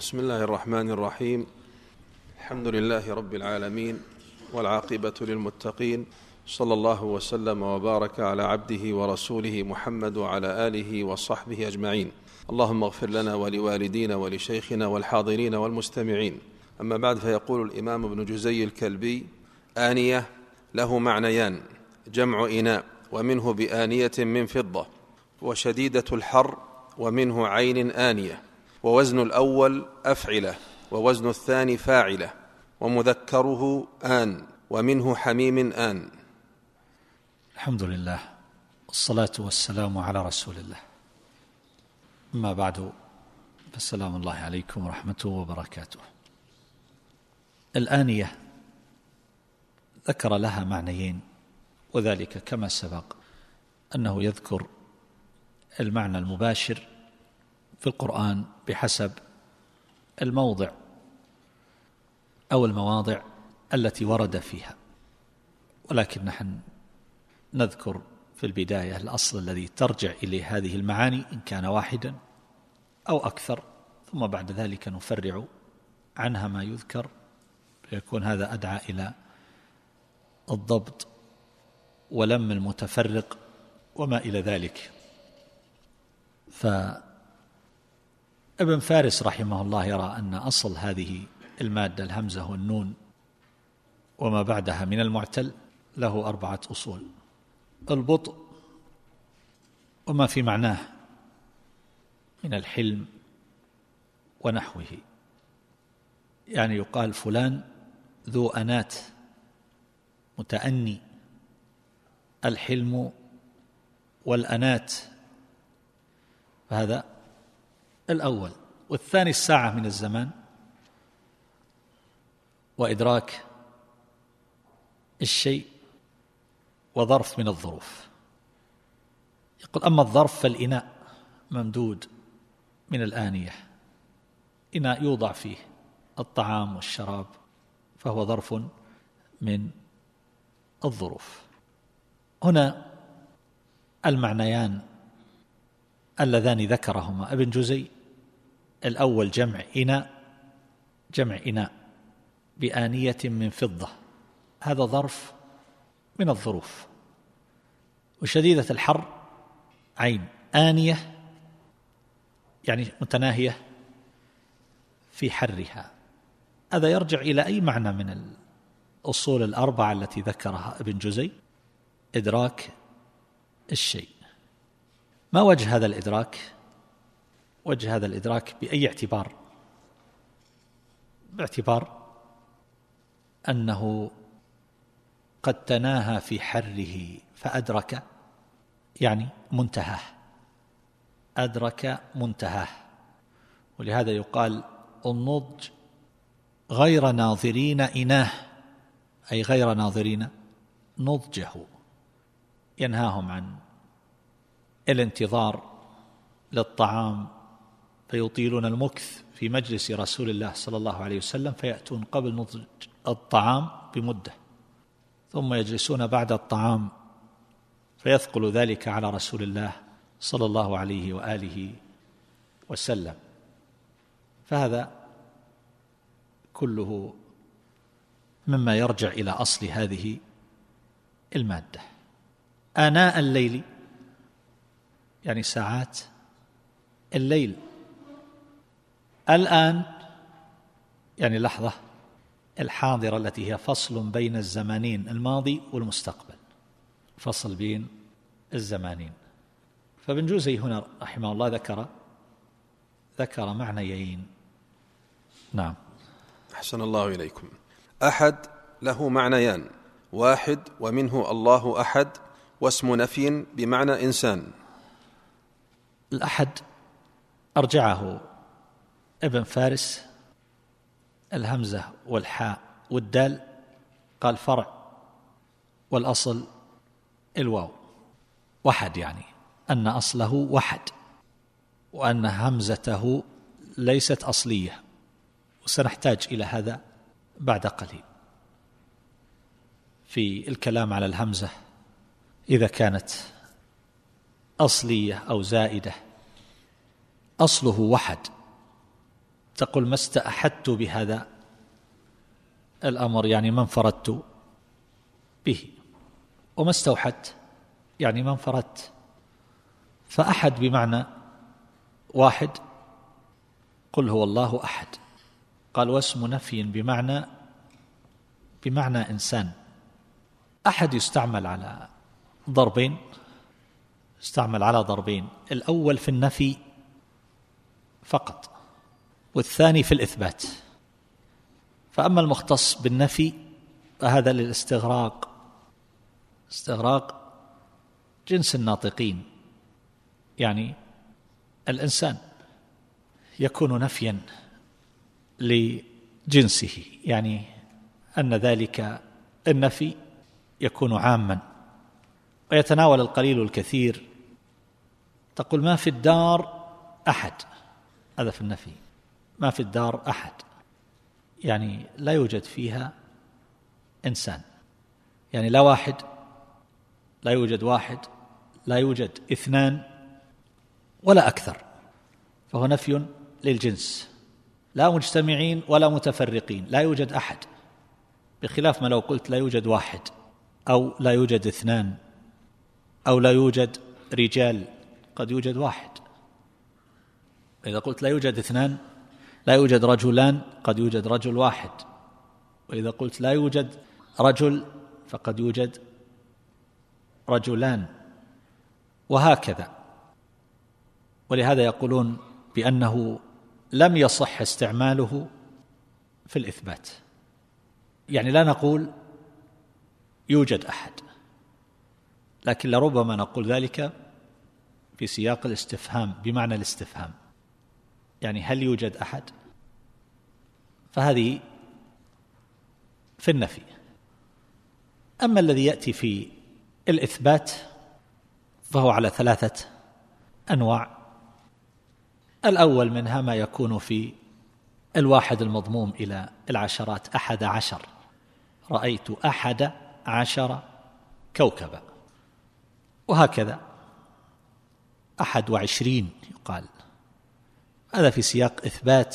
بسم الله الرحمن الرحيم. الحمد لله رب العالمين، والعاقبة للمتقين، صلى الله وسلم وبارك على عبده ورسوله محمد وعلى آله وصحبه أجمعين. اللهم اغفر لنا ولوالدينا ولشيخنا والحاضرين والمستمعين. أما بعد، فيقول الإمام ابن جزي الكلبي: آنية له معنيان: جمع إناء، ومنه بآنية من فضة، وشديدة الحر، ومنه عين آنية، ووزن الأول أفعلة، ووزن الثاني فاعلة، ومذكره آن، ومنه حميم آن. الحمد لله، والصلاة والسلام على رسول الله. أما بعد، فالسلام الله عليكم ورحمته وبركاته. الآنية ذكر لها معنيين، وذلك كما سبق أنه يذكر المعنى المباشر في القرآن بحسب الموضع أو المواضع التي ورد فيها، ولكن نحن نذكر في البداية الأصل الذي ترجع إليه هذه المعاني إن كان واحدا أو أكثر، ثم بعد ذلك نفرع عنها ما يذكر، فيكون هذا أدعى إلى الضبط ولم المتفرق وما إلى ذلك. فابن فارس رحمه الله يرى أن أصل هذه المادة الهمزة والنون وما بعدها من المعتل له 4 أصول: البطء، وما في معناه من الحلم ونحوه، يعني يقال فلان ذو أنات، متأني، الحلم والأنات، فهذا الأول. والثاني الساعة من الزمان وإدراك الشيء، وظرف من الظروف. يقول: أما الظرف فالإناء ممدود من الآنية، إناء يوضع فيه الطعام والشراب، فهو ظرف من الظروف. هنا المعنيان اللذان ذكرهما ابن جزي: الأول جمع إناء بآنية من فضة، هذا ظرف من الظروف. وشديدة الحر عين، آنية يعني متناهية في حرها، هذا يرجع إلى أي معنى من الأصول 4 التي ذكرها ابن جزي: إدراك الشيء. ما وجه هذا الإدراك؟ وجه هذا الإدراك بأي اعتبار؟ باعتبار أنه قد تناهى في حره فأدرك، يعني منتهاه، أدرك منتهاه. ولهذا يقال: النضج غير ناظرين إناه، أي غير ناظرين نضجه، ينهاهم عن الانتظار للطعام فيطيلون المكث في مجلس رسول الله صلى الله عليه وسلم، فيأتون قبل نضج الطعام بمدة، ثم يجلسون بعد الطعام فيثقل ذلك على رسول الله صلى الله عليه وآله وسلم. فهذا كله مما يرجع إلى أصل هذه المادة. آناء الليل يعني ساعات الليل، الآن يعني لحظة الحاضرة التي هي فصل بين الزمانين، الماضي والمستقبل، فصل بين الزمانين. فابن جوزي هنا رحمه الله ذكر معنيين. نعم. أحسن الله إليكم. أحد له معنيان: واحد، ومنه الله أحد، واسم نفي بمعنى إنسان. الأحد أرجعه ابن فارس الهمزة والحاء والدال، قال فرع، والأصل الواو. وحد يعني أن أصله وحد، وأن همزته ليست أصلية، وسنحتاج إلى هذا بعد قليل في الكلام على الهمزة إذا كانت أصلية أو زائدة. أصله وحد، تقول ما استأحدت بهذا الأمر يعني ما انفردت به، وما استوحدت يعني ما انفردت. فأحد بمعنى واحد، قل هو الله أحد. قال واسم نفي بمعنى إنسان. أحد يستعمل على ضربين، الأول في النفي فقط، والثاني في الإثبات. فأما المختص بالنفي فهذا للاستغراق، استغراق جنس الناطقين، يعني الإنسان يكون نفيا لجنسه، يعني أن ذلك النفي يكون عاما ويتناول القليل والكثير. تقول ما في الدار أحد، هذا في النفي. ما في الدار أحد يعني لا يوجد فيها إنسان، يعني لا واحد، لا يوجد واحد، لا يوجد اثنان ولا أكثر، فهو نفي للجنس. لا مجتمعين ولا متفرقين، لا يوجد أحد، بخلاف ما لو قلت لا يوجد واحد أو لا يوجد اثنان أو لا يوجد رجال، قد يوجد واحد. إذا قلت لا يوجد اثنان، لا يوجد رجلان، قد يوجد رجل واحد. وإذا قلت لا يوجد رجل فقد يوجد رجلان، وهكذا. ولهذا يقولون بأنه لم يصح استعماله في الإثبات، يعني لا نقول يوجد أحد، لكن لربما نقول ذلك في سياق الاستفهام، بمعنى الاستفهام، يعني هل يوجد أحد؟ فهذه في النفي. أما الذي يأتي في الإثبات فهو على 3 أنواع. الأول منها ما يكون في الواحد المضموم إلى العشرات، 11، رأيت 11 كوكبا، وهكذا 21 يقال، هذا في سياق إثبات.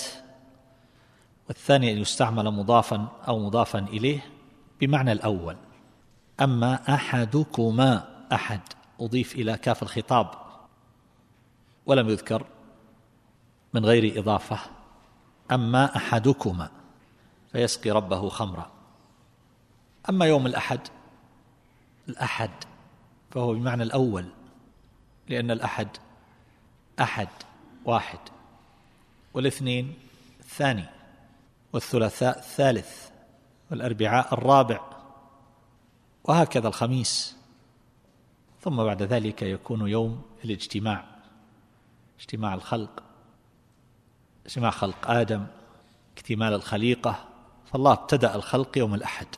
والثاني أن يستعمل مضافا أو مضافا إليه بمعنى الأول. أما أحدكما، أحد أضيف إلى كاف الخطاب ولم يذكر من غير إضافة. أما أحدكما فيسقي ربه خمرا. أما يوم الأحد فهو بمعنى الأول، لأن الأحد أحد واحد، والاثنين الثاني، والثلاثاء الثالث، والأربعاء الرابع، وهكذا الخميس. ثم بعد ذلك يكون يوم الاجتماع، اجتماع الخلق، اجتماع خلق آدم، اكتمال الخليقة. فالله ابتدأ الخلق يوم الأحد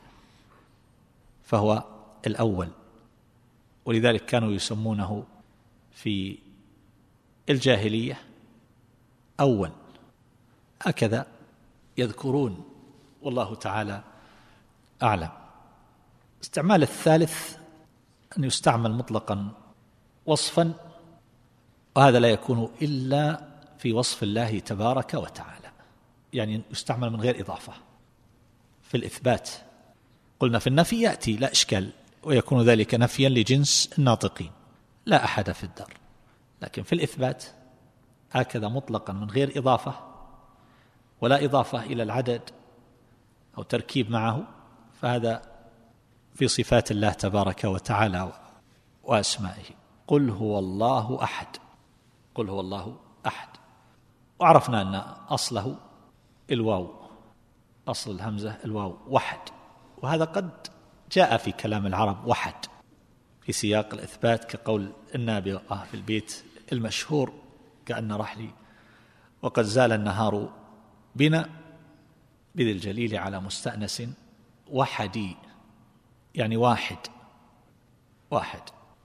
فهو الأول، ولذلك كانوا يسمونه في الجاهلية أول، هكذا يذكرون، والله تعالى أعلم. استعمال الثالث أن يستعمل مطلقا وصفا، وهذا لا يكون إلا في وصف الله تبارك وتعالى، يعني يستعمل من غير إضافة. في الإثبات قلنا في النفي يأتي لا إشكال، ويكون ذلك نفيا لجنس الناطقين، لا أحد في الدار. لكن في الإثبات هكذا مطلقا من غير إضافة، ولا إضافة إلى العدد أو تركيب معه، فهذا في صفات الله تبارك وتعالى وأسمائه. قل هو الله أحد، قل هو الله أحد. وعرفنا أن أصله الواو، أصل الهمزة الواو، وحد، وهذا قد جاء في كلام العرب وحد في سياق الإثبات، كقول النابغة في البيت المشهور: كأن رحلي وقد زال النهار بنا بذي الجليل على مستأنس وحدي، يعني واحد واحد.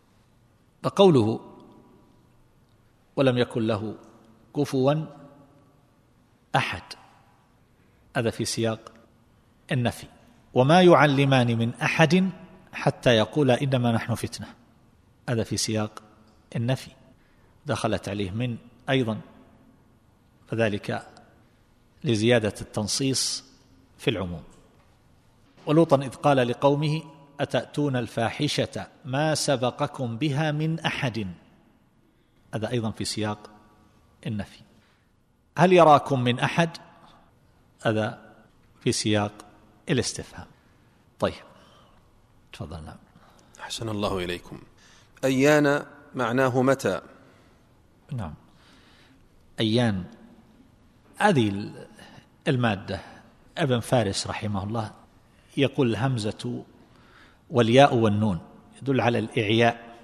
فقوله ولم يكن له كفوا أحد هذا في سياق النفي. وما يعلمان من أحد حتى يقولا إنما نحن فتنة، هذا في سياق النفي، دخلت عليه من أيضا، فذلك لزيادة التنصيص في العموم. ولوطا إذ قال لقومه أتأتون الفاحشة ما سبقكم بها من أحد، هذا أيضا في سياق النفي. هل يراكم من أحد، هذا في سياق الاستفهام. طيب تفضل. نعم. أحسن الله إليكم. أيان معناه متى. نعم. أيان هذه المادة ابن فارس رحمه الله يقول الهمزة والياء والنون يدل على الإعياء،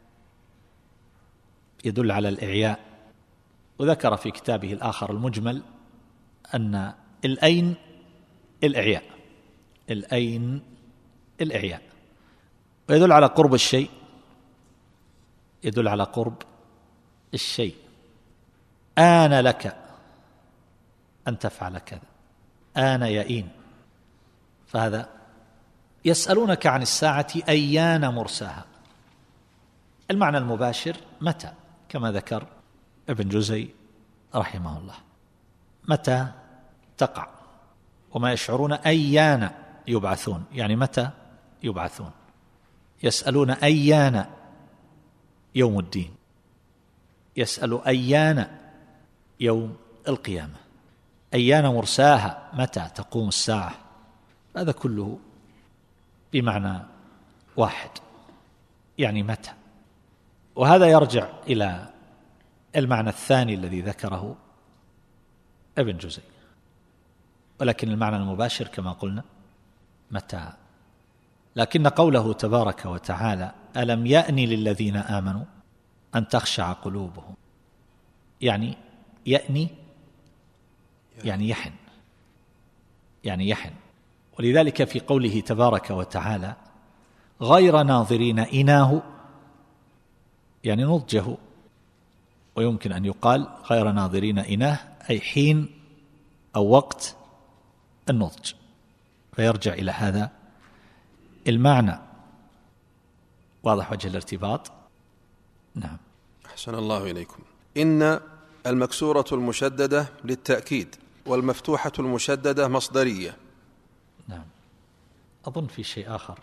يدل على الإعياء. وذكر في كتابه الآخر المجمل أن الأين الإعياء، الأين الإعياء، ويدل على قرب الشيء، يدل على قرب الشيء. آن لك أن تفعل كذا، آن يئين، فهذا يسألونك عن الساعة أيان مرساها. المعنى المباشر متى، كما ذكر ابن جزي رحمه الله، متى تقع، وما يشعرون أيان يبعثون، يعني متى يبعثون. يسألون أيان يوم الدين، يسأل أيان يوم القيامة، أيان مرساها متى تقوم الساعة. هذا كله بمعنى واحد، يعني متى. وهذا يرجع إلى المعنى الثاني الذي ذكره ابن جزي، ولكن المعنى المباشر كما قلنا متى. لكن قوله تبارك وتعالى ألم يأن للذين آمنوا أن تخشع قلوبهم، يعني يأني يعني يحن، يعني يحن. ولذلك في قوله تبارك وتعالى غير ناظرين إناه، يعني نضجه، ويمكن أن يقال غير ناظرين إناه أي حين أو وقت النضج، فيرجع إلى هذا المعنى. واضح وجه الارتباط؟ نعم. أحسن الله إليكم. إن المكسورة المشددة للتأكيد، والمفتوحة المشددة مصدرية. نعم. أظن في شيء آخر،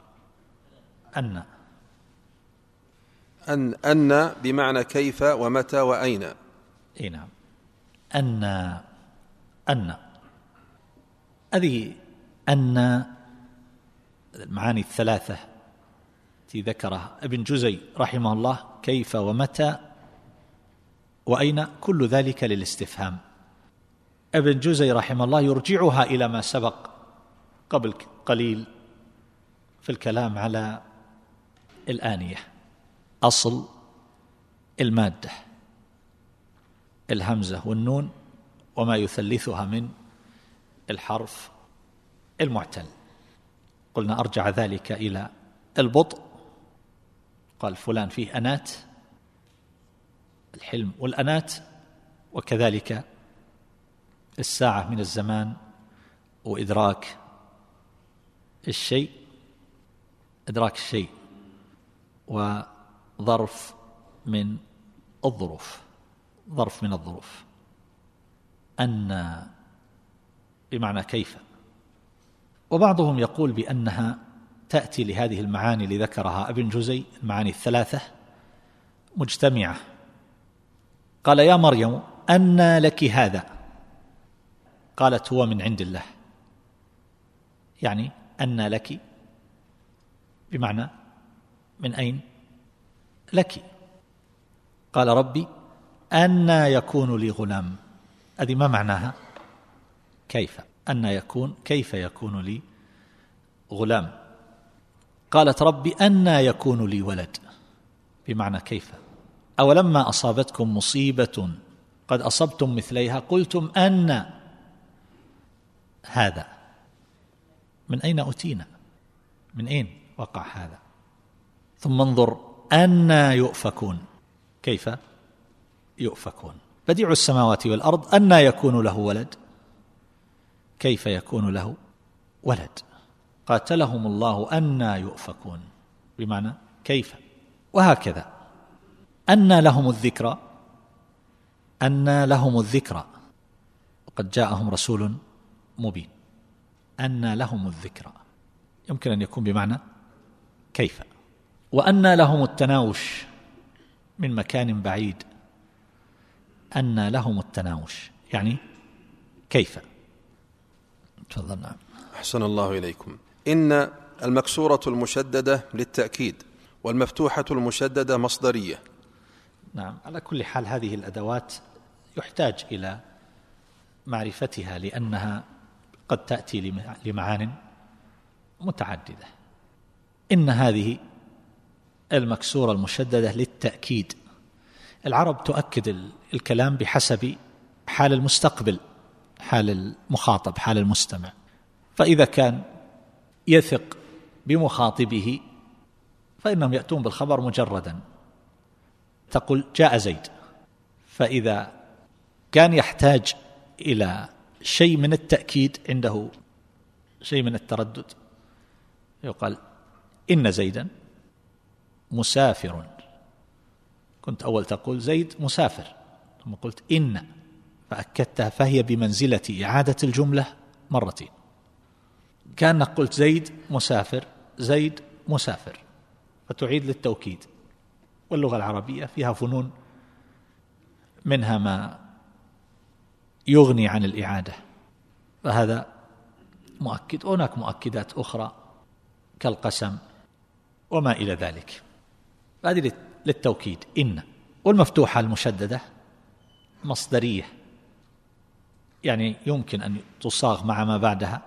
أن بمعنى كيف ومتى وأين. إيه نعم. أن هذه أن المعاني الثلاثة التي ذكرها ابن جزي رحمه الله، كيف ومتى وأين، كل ذلك للاستفهام. ابن جزي رحمه الله يرجعها إلى ما سبق قبل قليل في الكلام على الآنية، أصل المادة الهمزة والنون وما يثلثها من الحرف المعتل. قلنا أرجع ذلك إلى البطء، قال فلان فيه أنات، الحلم والأنات، وكذلك الساعة من الزمان وإدراك الشيء، إدراك الشيء، وظرف من الظروف، ظرف من الظروف. أن بمعنى كيف. وبعضهم يقول بأنها تأتي لهذه المعاني اللي ذكرها ابن جزي، المعاني الثلاثة مجتمعة. قال يا مريم أنى لك هذا، قالت هو من عند الله، يعني أنى لك بمعنى من أين لك. قال ربي أنى يكون لي غلام، هذه ما معناها كيف، أنى يكون، كيف يكون لي غلام. قالت ربي أنى يكون لي ولد، بمعنى كيف. أولما أصابتكم مصيبة قد أصبتم مثليها قلتم أن هذا، من أين أتينا، من أين وقع هذا. ثم انظر أن يؤفكون، كيف يؤفكون. بديع السماوات والأرض أن يكون له ولد، كيف يكون له ولد. قاتلهم الله أن يؤفكون، بمعنى كيف. وهكذا أن لهم الذكرى، أن لهم الذكرى، قد جاءهم رسول مبين أنى لهم الذكرى، يمكن أن يكون بمعنى كيف. وأنى لهم التناوش من مكان بعيد، أنى لهم التناوش يعني كيف. تفضل. نعم. أحسن الله إليكم. إن المكسورة المشددة للتأكيد والمفتوحة المشددة مصدرية. نعم، على كل حال هذه الأدوات يحتاج إلى معرفتها لأنها قد تأتي لمعان متعددة. إن هذه المكسورة المشددة للتأكيد، العرب تؤكد الكلام بحسب حال المستقبل، حال المخاطب، حال المستمع. فإذا كان يثق بمخاطبه فإنهم يأتون بالخبر مجردا، تقول جاء زيد. فإذا كان يحتاج إلى شيء من التأكيد، عنده شيء من التردد، يقال إن زيدا مسافر. كنت أول تقول زيد مسافر، ثم قلت إن فأكدتها، فهي بمنزلة إعادة الجملة مرتين. كأنك قلت زيد مسافر، زيد مسافر، فتعيد للتوكيد. واللغة العربية فيها فنون، منها ما يغني عن الإعادة، فهذا مؤكد. هناك مؤكدات أخرى كالقسم وما إلى ذلك، هذه للتوكيد. إن. والمفتوحة المشددة مصدرية، يعني يمكن أن تصاغ مع ما بعدها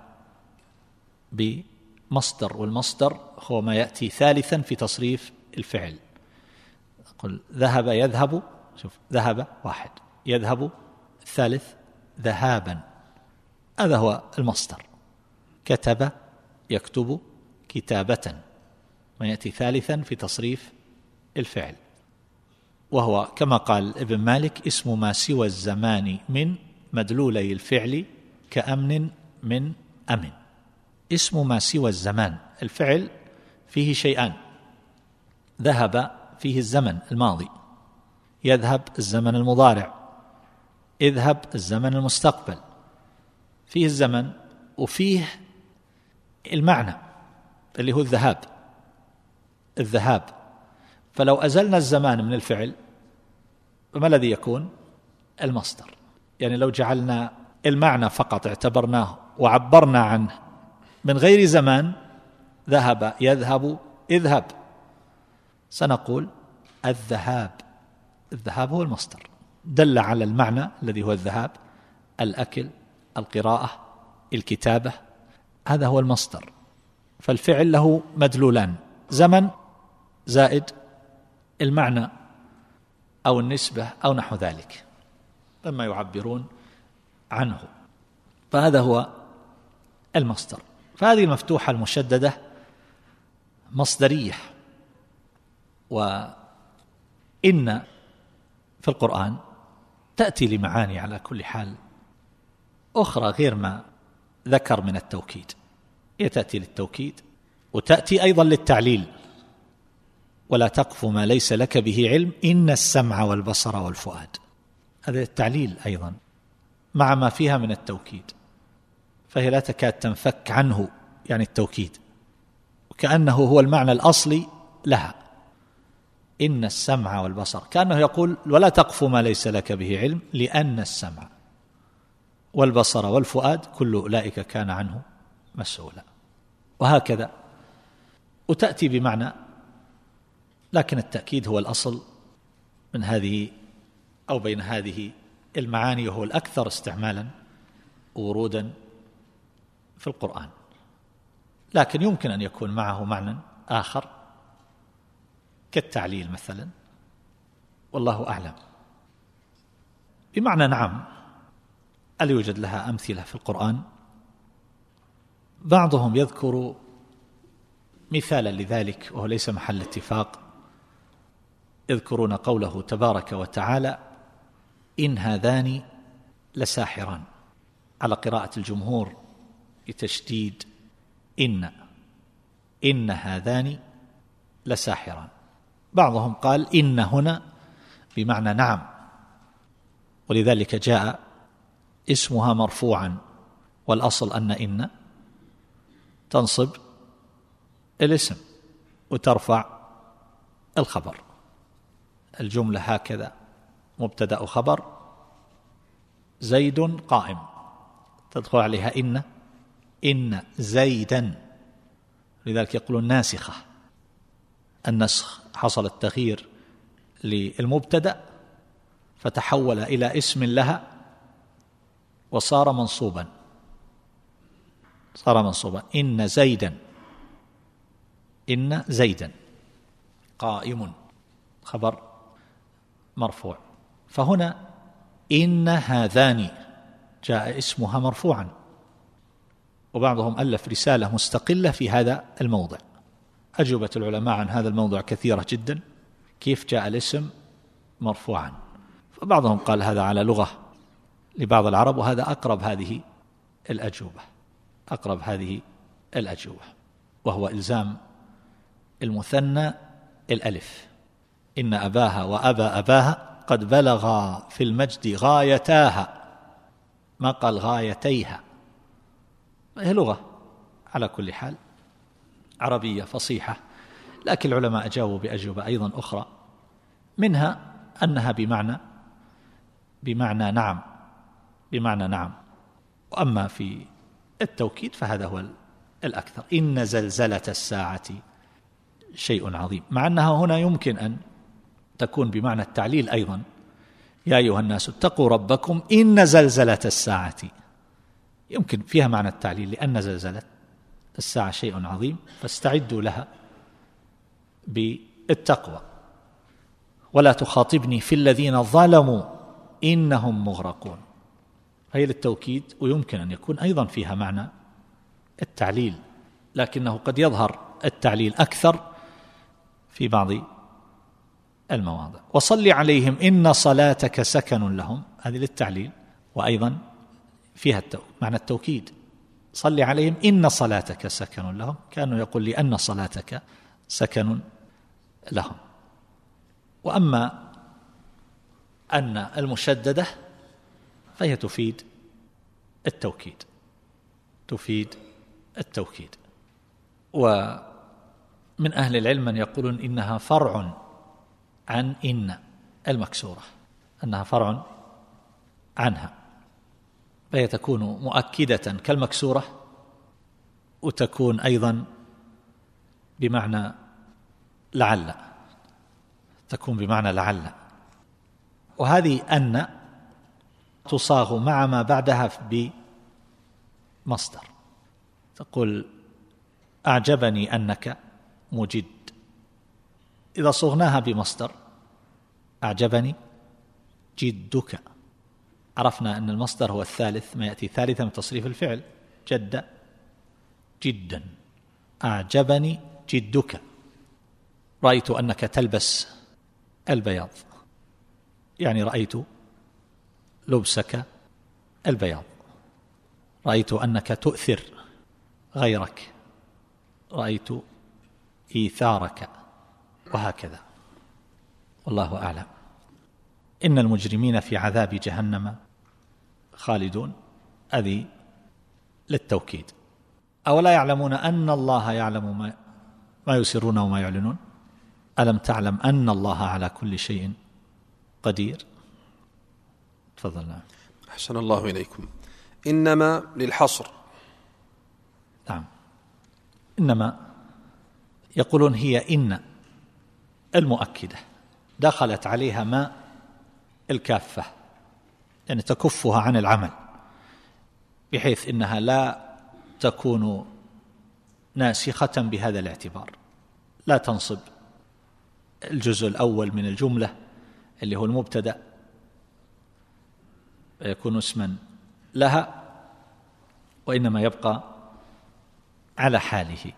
بمصدر، والمصدر هو ما يأتي ثالثا في تصريف الفعل. قل ذهب يذهب، شوف ذهب واحد، يذهب الثالث ذهابا، هذا هو المصدر. كتب يكتب كتابة، ما يأتي ثالثا في تصريف الفعل، وهو كما قال ابن مالك اسم ما سوى الزمان من مدلولي الفعل كأمن من أمن. اسم ما سوى الزمان، الفعل فيه شيئان، ذهب فيه الزمن الماضي، يذهب الزمن المضارع، اذهب الزمن المستقبل. فيه الزمن وفيه المعنى اللي هو الذهاب. فلو أزلنا الزمان من الفعل فما الذي يكون؟ المصدر. يعني لو جعلنا المعنى فقط اعتبرناه وعبرنا عنه من غير زمان، ذهب يذهب اذهب، سنقول الذهاب هو المصدر، دل على المعنى الذي هو الذهاب، الأكل، القراءة، الكتابة، هذا هو المصدر. فالفعل له مدلولان، زمن زائد المعنى أو النسبة أو نحو ذلك لما يعبرون عنه، فهذا هو المصدر. فهذه المفتوحة المشددة مصدرية. وإن في القرآن تأتي لمعاني على كل حال أخرى غير ما ذكر من التوكيد، هي تأتي للتوكيد وتأتي أيضا للتعليل. ولا تقف ما ليس لك به علم إن السمع والبصر والفؤاد، هذا التعليل أيضا مع ما فيها من التوكيد، فهي لا تكاد تنفك عنه، يعني التوكيد وكأنه هو المعنى الأصلي لها. إن السمع والبصر، كأنه يقول ولا تقف ما ليس لك به علم لأن السمع والبصر والفؤاد كل أولئك كان عنه مسؤولا، وهكذا. وتأتي بمعنى، لكن التأكيد هو الأصل من هذه أو بين هذه المعاني، وهو الأكثر استعمالا ورودا في القرآن. لكن يمكن أن يكون معه معنى آخر كالتعليل مثلا، والله أعلم. بمعنى نعم، هل يوجد لها أمثلة في القرآن؟ بعضهم يذكر مثالا لذلك وهو ليس محل اتفاق، يذكرون قوله تبارك وتعالى إن هذان لساحران، على قراءة الجمهور بتشديد إن هذان لساحران. بعضهم قال إن هنا بمعنى نعم، ولذلك جاء اسمها مرفوعا، والأصل أن إن تنصب الاسم وترفع الخبر. الجملة هكذا: مبتدأ خبر، زيد قائم، تدخل عليها إن زيدا. لذلك يقولون ناسخة. النسخ حصل التغيير للمبتدأ فتحول إلى اسم لها وصار منصوبا، إن زيدا قائم، خبر مرفوع. فهنا إن هذان جاء اسمها مرفوعا، وبعضهم ألف رسالة مستقلة في هذا الموضع. أجوبة العلماء عن هذا الموضوع كثيرة جدا، كيف جاء الاسم مرفوعا. فبعضهم قال هذا على لغة لبعض العرب، وهذا أقرب هذه الأجوبة، وهو إلزام المثنى الألف. إن أباها وأبا أباها قد بلغا في المجد غايتاها، ما قال غايتيها. هي لغة على كل حال عربية فصيحة، لكن العلماء أجابوا بأجوبة أيضا أخرى، منها أنها بمعنى نعم. وأما في التوكيد فهذا هو الأكثر. إن زلزلة الساعة شيء عظيم، مع أنها هنا يمكن أن تكون بمعنى التعليل أيضا. يا أيها الناس اتقوا ربكم إن زلزلة الساعة، يمكن فيها معنى التعليل، لأن زلزلة الساعة شيء عظيم، فاستعدوا لها بالتقوى. ولا تخاطبني في الذين ظلموا إنهم مغرقون، هي للتوكيد، ويمكن أن يكون أيضا فيها معنى التعليل، لكنه قد يظهر التعليل أكثر في بعض المواضع. وصل عليهم إن صلاتك سكن لهم، هذه للتعليل، وأيضا فيها معنى التوكيد. صل عليهم إن صلاتك سكن لهم، كانوا يقول لأن صلاتك سكن لهم. وأما أن المشددة فهي تفيد التوكيد. ومن أهل العلم من يقولون إنها فرع عن إن المكسورة، أنها فرع عنها، فهي تكون مؤكدة كالمكسورة، وتكون أيضا بمعنى لعل، وهذه أن تصاغ مع ما بعدها بمصدر. تقول أعجبني أنك مجد، إذا صغناها بمصدر أعجبني جدك، عرفنا أن المصدر هو الثالث، ما يأتي ثالثا من تصريف الفعل، جد جدا. أعجبني جدك، رأيت أنك تلبس البياض، يعني رأيت لبسك البياض. رأيت أنك تؤثر غيرك، رأيت إيثارك، وهكذا، والله أعلم. إن المجرمين في عذاب جهنم خالدون، هذه للتوكيد. أولا يعلمون أن الله يعلم ما يسرون وما يعلنون، ألم تعلم أن الله على كل شيء قدير. تفضلنا. أحسن الله إليكم. إنما للحصر. نعم، إنما يقولون هي إن المؤكدة دخلت عليها ما الكافة، يعني تكفها عن العمل، بحيث إنها لا تكون ناسخة بهذا الاعتبار، لا تنصب الجزء الأول من الجملة اللي هو المبتدأ فيكون اسما لها، وإنما يبقى على حاله.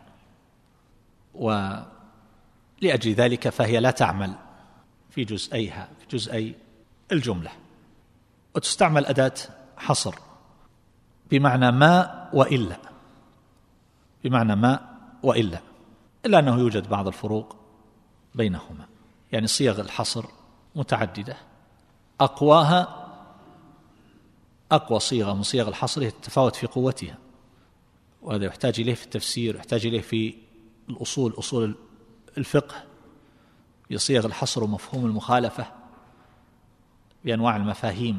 ولأجل ذلك فهي لا تعمل في جزئيها، في جزئي الجملة، وتستعمل أداة حصر بمعنى ما وإلا، إلا أنه يوجد بعض الفروق بينهما. يعني صيغ الحصر متعددة، أقواها أقوى صيغة من صيغ الحصر هي التفاوت في قوتها، وهذا يحتاج إليه في التفسير، يحتاج إليه في الأصول، أصول الفقه، في صيغ الحصر ومفهوم المخالفة بأنواع المفاهيم،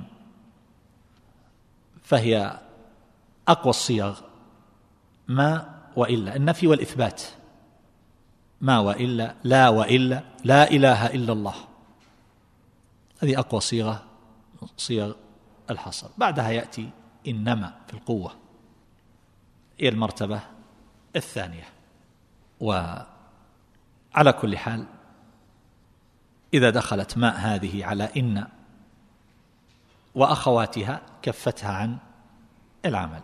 فهي أقوى الصيغ. ما وإلا، النفي والإثبات، ما وإلا، لا وإلا، لا إله إلا الله، هذه أقوى صيغ الحصر. بعدها يأتي إنما في القوة، هي المرتبة الثانية. وعلى كل حال إذا دخلت ماء هذه على إن وأخواتها كفتها عن العمل،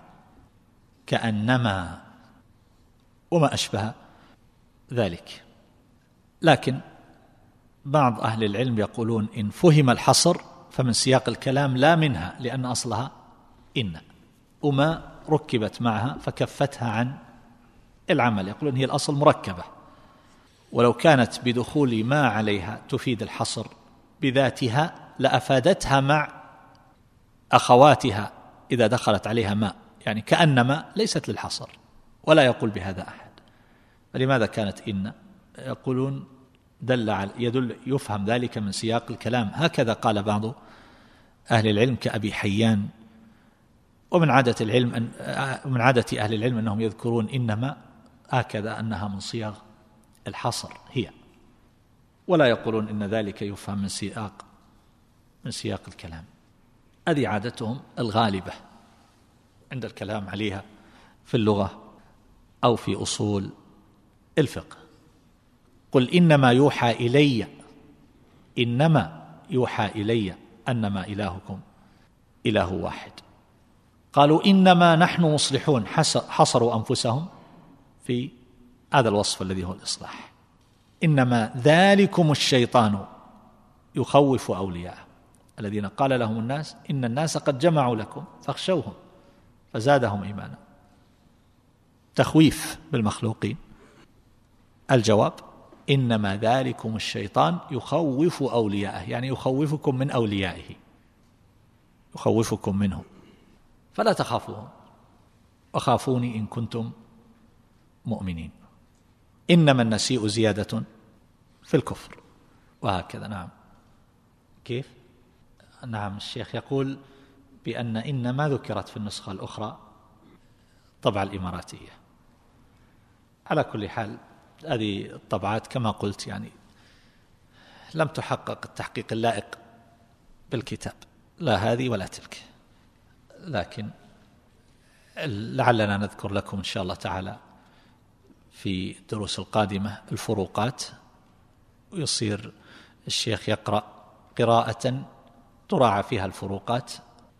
كأنما وما أشبه ذلك. لكن بعض أهل العلم يقولون إن فهم الحصر فمن سياق الكلام لا منها، لأن أصلها إن، وما ركبت معها فكفتها عن العمل، يقولون هي الأصل مركبة، ولو كانت بدخول ما عليها تفيد الحصر بذاتها لأفادتها مع أخواتها إذا دخلت عليها ماء، يعني كأنما ليست للحصر، ولا يقول بهذا أحد. فلماذا كانت إن؟ يقولون يدل يفهم ذلك من سياق الكلام، هكذا قال بعض أهل العلم كأبي حيان. ومن عادة أهل العلم أنهم يذكرون إنما هكذا أنها من صيغ الحصر هي، ولا يقولون إن ذلك يفهم من سياق الكلام. هذه عادتهم الغالبة عند الكلام عليها في اللغة أو في أصول الفقه. قل إنما يوحى إلي أنما إلهكم إله واحد. قالوا إنما نحن مصلحون، حصروا أنفسهم في هذا الوصف الذي هو الإصلاح. إنما ذلكم الشيطان يخوف أولياءه الذين قال لهم الناس إن الناس قد جمعوا لكم فاخشوهم فزادهم إيمانا. تخويف بالمخلوقين. الجواب إنما ذلكم الشيطان يخوف أولياءه، يعني يخوفكم من أوليائه، يخوفكم منهم، فلا تخافوهم وخافوني إن كنتم مؤمنين. إنما النسيء زيادة في الكفر، وهكذا. نعم. كيف؟ نعم، الشيخ يقول بأن إنما ذكرت في النسخة الأخرى طبع الإماراتية. على كل حال هذه الطبعات كما قلت يعني لم تحقق التحقيق اللائق بالكتاب، لا هذه ولا تلك، لكن لعلنا نذكر لكم إن شاء الله تعالى في الدروس القادمة الفروقات، ويصير الشيخ يقرأ قراءة تراعى فيها الفروقات،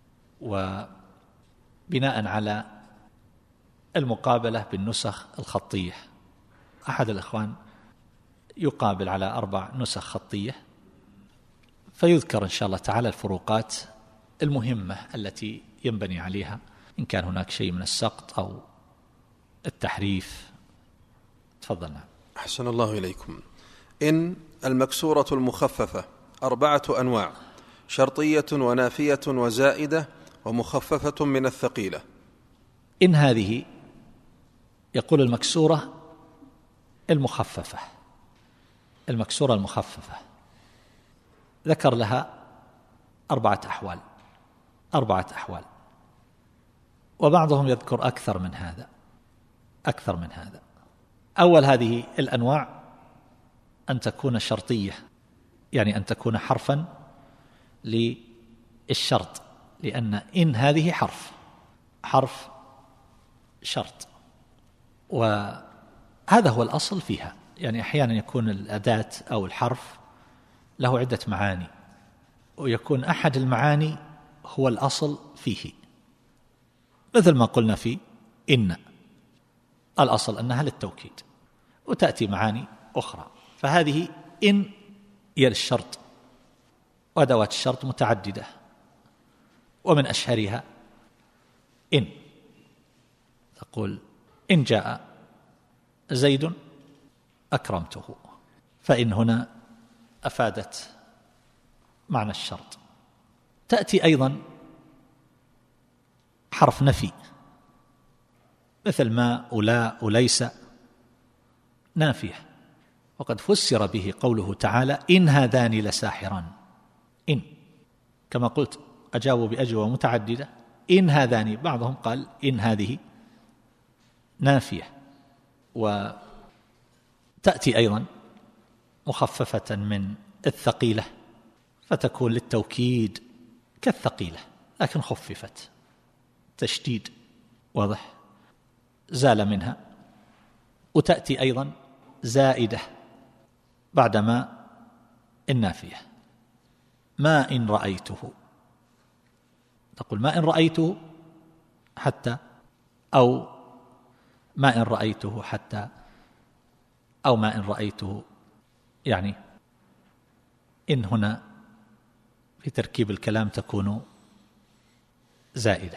وبناء على المقابلة بالنسخ الخطية. أحد الإخوان يقابل على 4 نسخ خطية، فيذكر إن شاء الله تعالى الفروقات المهمة التي ينبني عليها إن كان هناك شيء من السقط أو التحريف. تفضلنا. أحسن الله إليكم. إن المكسورة المخففة 4 أنواع: شرطية ونافية وزائدة ومخففة من الثقيلة. إن هذه يقول المكسورة المخففة، المكسورة المخففة ذكر لها 4 أحوال، وبعضهم يذكر أكثر من هذا. أول هذه الأنواع أن تكون شرطية، يعني أن تكون حرفا للشرط، لأن إن هذه حرف شرط، وهذا هو الأصل فيها. يعني أحيانا يكون الأداة أو الحرف له عدة معاني، ويكون أحد المعاني هو الأصل فيه، مثل ما قلنا في إن الأصل أنها للتوكيد، وتأتي معاني أخرى. فهذه إن هي للشرط، وأدوات الشرط متعددة، ومن أشهرها إن تقول إن جاء زيد أكرمته، فإن هنا أفادت معنى الشرط. تأتي أيضا حرف نفي، مثل ما ولا وليس نافية. وقد فسر به قوله تعالى إن هذان لساحران. إن كما قلت أجابوا بأجوبة متعددة. إن هذان، بعضهم قال إن هذه نافية، وتأتي أيضا مخففة من الثقيلة فتكون للتوكيد كالثقيلة لكن خففت تشديد، واضح، زال منها. وتأتي أيضا زائدة بعدما النافية. ما إن رأيته، تقول ما إن رأيته حتى، أو ما إن رأيته حتى، أو ما إن رأيته، يعني إن هنا في تركيب الكلام تكون زائدة.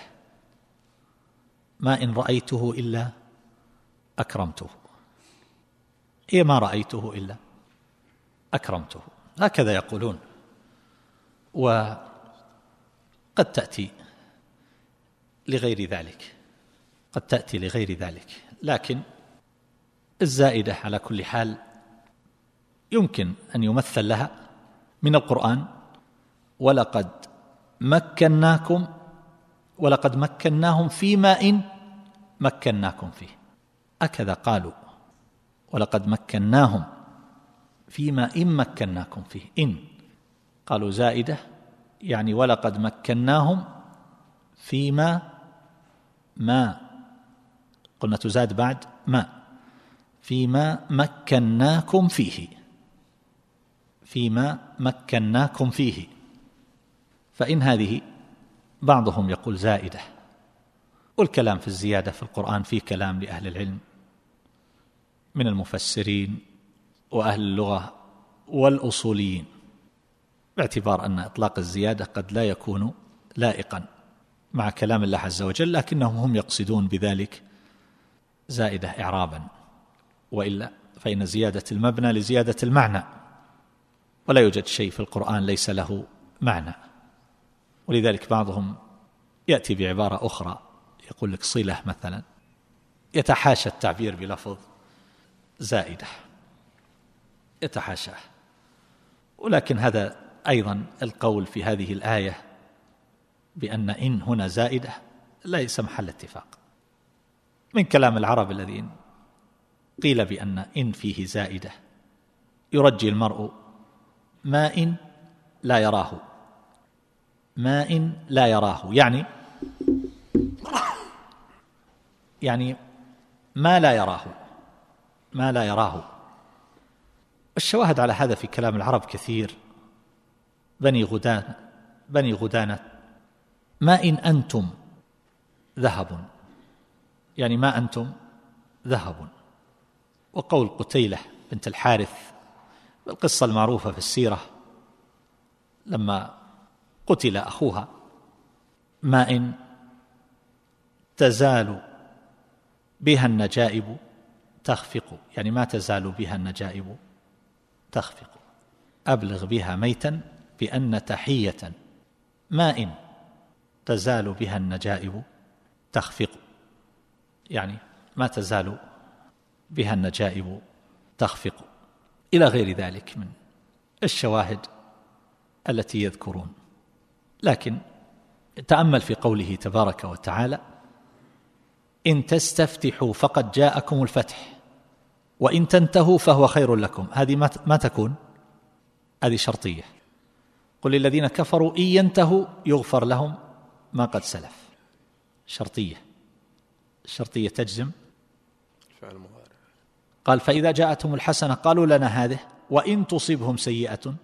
ما إن رأيته إلا أكرمته، هي ما رأيته إلا أكرمته، هكذا يقولون. وقد تأتي لغير ذلك، قد تأتي لغير ذلك، لكن الزائدة على كل حال يمكن أن يمثل لها من القرآن ولقد مكناكم ولقد مكناهم فيما إن مكناكم فيه، هكذا قالوا، ولقد مكناهم فيما إن مكناكم فيه. إن قالوا زائدة يعني ولقد مكناهم فيما، ما قلنا تزاد بعد ما، فيما مكناكم فيه، فيما مكناكم فيه. فإن هذه بعضهم يقول زائدة، والكلام في الزيادة في القرآن فيه كلام لأهل العلم من المفسرين وأهل اللغة والأصوليين، باعتبار أن إطلاق الزيادة قد لا يكون لائقا مع كلام الله عز وجل، لكنهم هم يقصدون بذلك زائدة إعرابا، وإلا فإن زيادة المبنى لزيادة المعنى، ولا يوجد شيء في القرآن ليس له معنى. ولذلك بعضهم يأتي بعبارة أخرى يقول لك صلة مثلا، يتحاشى التعبير بلفظ زائدة، يتحاشاه. ولكن هذا أيضا القول في هذه الآية بأن إن هنا زائدة ليس محل اتفاق. من كلام العرب الذين قيل بأن إن فيه زائدة يرجي المرء ما إن لا يراه، ما إن لا يراه، يعني ما لا يراه، ما لا يراه. الشواهد على هذا في كلام العرب كثير. بني غدانة ما إن أنتم ذهب، يعني ما أنتم ذهب. وقول قتيلة بنت الحارث القصة المعروفة في السيرة لما قتل أخوها، ما إن تزال بها النجائب تخفق، يعني ما تزال بها النجائب تخفق، أبلغ بها ميتا بأن تحية، ما إن تزال بها النجائب تخفق، يعني ما تزال بها النجائب تخفق، إلى غير ذلك من الشواهد التي يذكرون. لكن تأمل في قوله تبارك وتعالى إن تستفتحوا فقد جاءكم الفتح وإن تنتهوا فهو خير لكم. هذه ما تكون، هذه شرطية. قل للذين كفروا إن ينتهوا يغفر لهم ما قد سلف، شرطية، الشرطية تجزم فعل مضارع. قال فإذا جاءتهم الحسنة قالوا لنا هذه وإن تصبهم سيئة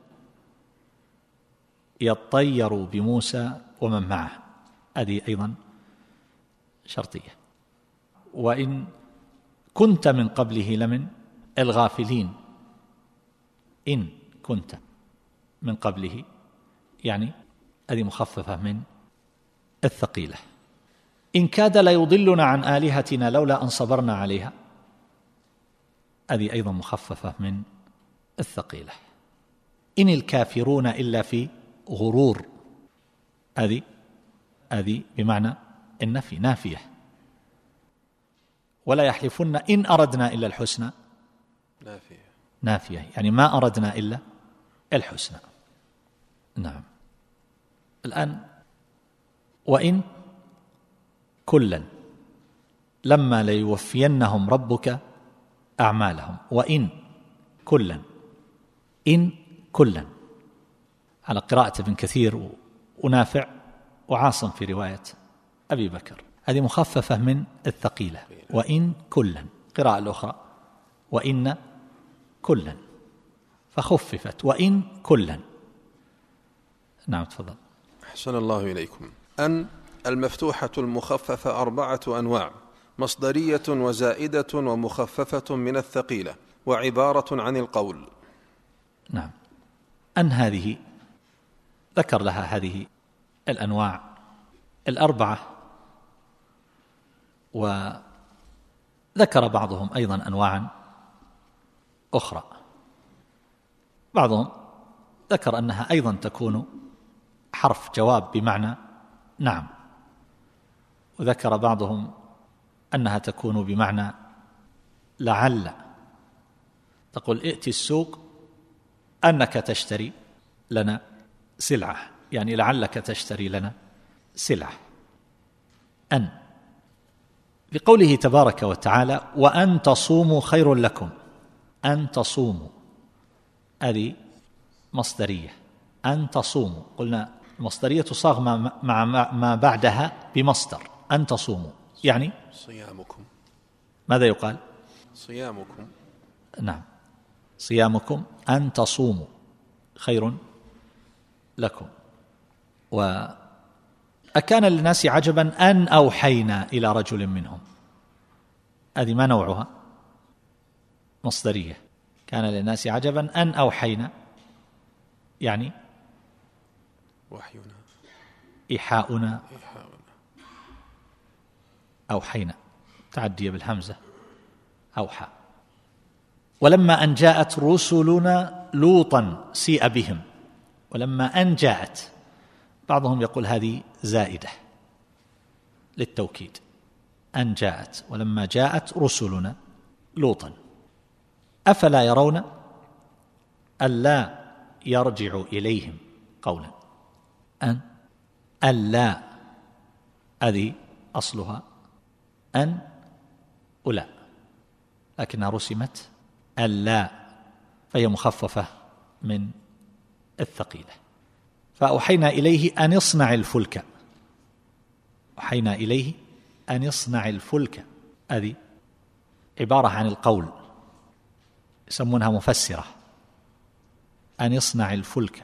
يطيروا بموسى ومن معه، هذه أيضا شرطية. وإن كنت من قبله لمن الغافلين، إن كنت من قبله، يعني هذه مخففة من الثقيلة. إن كاد ليضلنا عن آلهتنا لولا أن صبرنا عليها، هذه أيضا مخففة من الثقيلة. إن الكافرون إلا في غرور، هذه بمعنى النفي نافية. ولا يحلفن إن أردنا إلا الحسنى نافية، يعني ما أردنا إلا الحسنى. نعم. الآن وإن كلا لما ليوفينهم ربك أعمالهم، وإن كلا، إن كلا على قراءة ابن كثير ونافع وعاصم في رواية أبي بكر، هذه مخففة من الثقيلة. وإن كلا، قراءة الأخرى وإن كلا فخففت وإن كلا. نعم تفضل. أحسن الله إليكم. أن المفتوحة المخففة 4 أنواع: مصدرية وزائدة ومخففة من الثقيلة وعبارة عن القول. نعم. أن هذه ذكر لها هذه الأنواع 4، وذكر بعضهم أيضا أنواعا أخرى. بعضهم ذكر أنها أيضا تكون حرف جواب بمعنى نعم، وذكر بعضهم أنها تكون بمعنى لعل. تقول ائتي السوق أنك تشتري لنا سلعة، يعني لعلك تشتري لنا سلعة. أن بقوله تبارك وتعالى وأن تصوموا خير لكم، أن تصوموا هذه مصدرية. أن تصوموا قلنا المصدرية تصاغ مع ما بعدها بمصدر. أن تصوموا يعني صيامكم. ماذا يقال؟ صيامكم. نعم، صيامكم. أن تصوموا خير لكم. وأكان للناس عجبا أن أوحينا إلى رجل منهم، هذه ما نوعها؟ مصدرية. كان للناس عجبا أن أوحينا يعني وحينا، إيحاؤنا، أوحينا تعدي بالهمزة أوحى. ولما أن جاءت رسلنا لوطا سيء بهم. ولما أن جاءت، بعضهم يقول هذه زائدة للتوكيد. أن جاءت ولما جاءت رسلنا لوطا أفلا يرون ألا يرجع إليهم قولا. أن ألا هذه أصلها أن ألا، لكنها رسمت ألا، فهي مخففة من الثقيلة. فأوحينا إليه أن يصنع الفلك. أوحينا إليه أن يصنع الفلك، هذه عبارة عن القول، يسمونها مفسرة. أن يصنع الفلك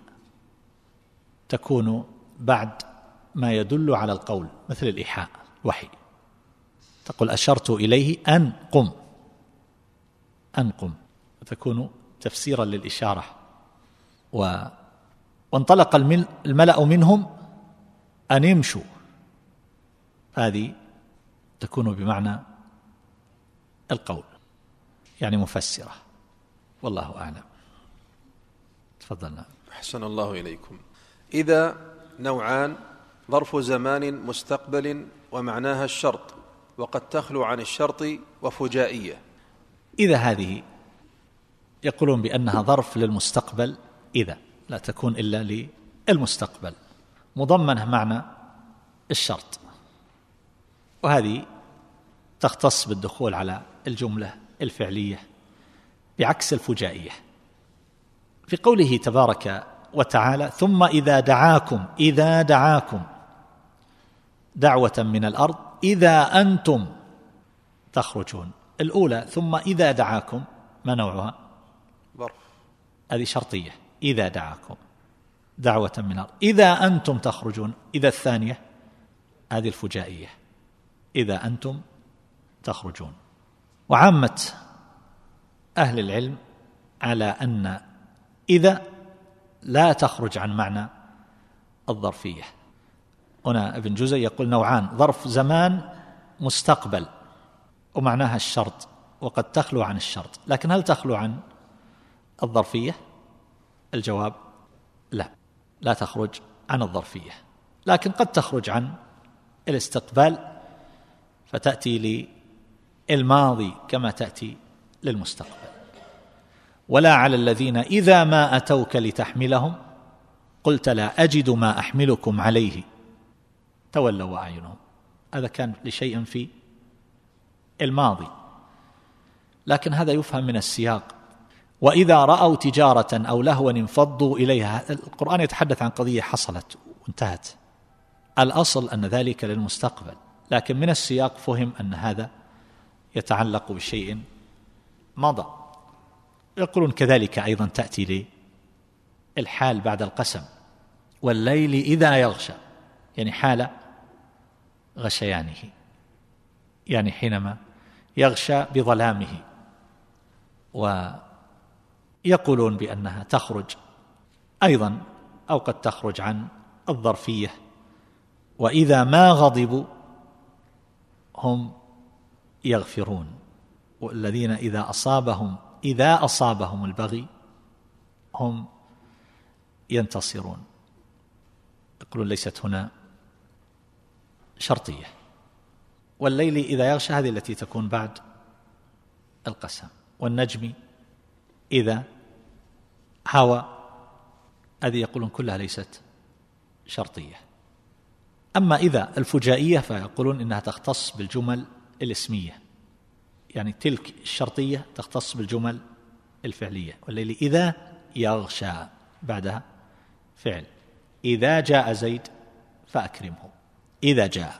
تكون بعد ما يدل على القول، مثل الإيحاء وحي. تقول أشرت إليه أن قم، أن قم، تكون تفسيرا للإشارة. وانطلق الملأ منهم أن يمشوا، هذه تكون بمعنى القول، يعني مفسرة. والله أعلم. تفضلنا. أحسن الله إليكم. إذا نوعان: ظرف زمان مستقبل ومعناها الشرط، وقد تخلو عن الشرط، وفجائية. إذا هذه يقولون بأنها ظرف للمستقبل، إذا لا تكون إلا للمستقبل، مضمنة معنى الشرط، وهذه تختص بالدخول على الجملة الفعلية بعكس الفجائية. في قوله تبارك وتعالى ثم إذا دعاكم، إذا دعاكم دعوة من الأرض إذا أنتم تخرجون. الأولى ثم إذا دعاكم ما نوعها؟ ظرف، هذه شرطية. إذا دعاكم دعوة من الأرض إذا أنتم تخرجون. إذا الثانية هذه الفجائية، إذا أنتم تخرجون. وعامة أهل العلم على أن إذا لا تخرج عن معنى الظرفية. هنا ابن جزي يقول نوعان: ظرف زمان مستقبل ومعناها الشرط، وقد تخلو عن الشرط. لكن هل تخلو عن الظرفية؟ الجواب لا، لا تخرج عن الظرفية، لكن قد تخرج عن الاستقبال فتأتي للماضي كما تأتي للمستقبل. ولا على الذين إذا ما أتوك لتحملهم قلت لا أجد ما أحملكم عليه تولوا أعينهم. هذا كان لشيء في الماضي، لكن هذا يفهم من السياق. وإذا رأوا تجارة أو لهوا انفضوا إليها. القرآن يتحدث عن قضية حصلت وانتهت، الأصل أن ذلك للمستقبل، لكن من السياق فهم أن هذا يتعلق بشيء مضى. يقولون كذلك أيضا تأتي للحال بعد القسم، والليل إذا يغشى، يعني حال غشيانه، يعني حينما يغشى بظلامه. ويقولون بأنها تخرج أيضا أو قد تخرج عن الظرفية. وإذا ما غضبوا هم يغفرون، والذين إذا أصابهم البغي هم ينتصرون. يقولون ليست هنا شرطية. والليل إذا يغشى هذه التي تكون بعد القسم. والنجم إذا هوى هذه يقولون كلها ليست شرطية. أما إذا الفجائية فيقولون إنها تختص بالجمل الاسمية، يعني تلك الشرطية تختص بالجمل الفعلية. والليل إذا يغشى بعدها فعل. إذا جاء زيد فأكرمه، إذا جاء.